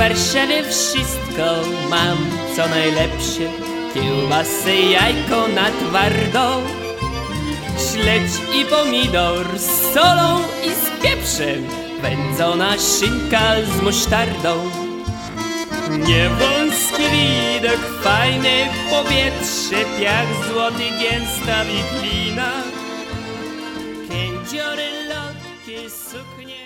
Warszawie wszystko mam, co najlepsze. Kiełbasy, jajko na twardo, śledź i pomidor z solą i z pieprzem, wędzona szynka z musztardą. Niewąski widok, fajne powietrze, piach złoty, gęsta wiklina, kędziory, lotki, suknie.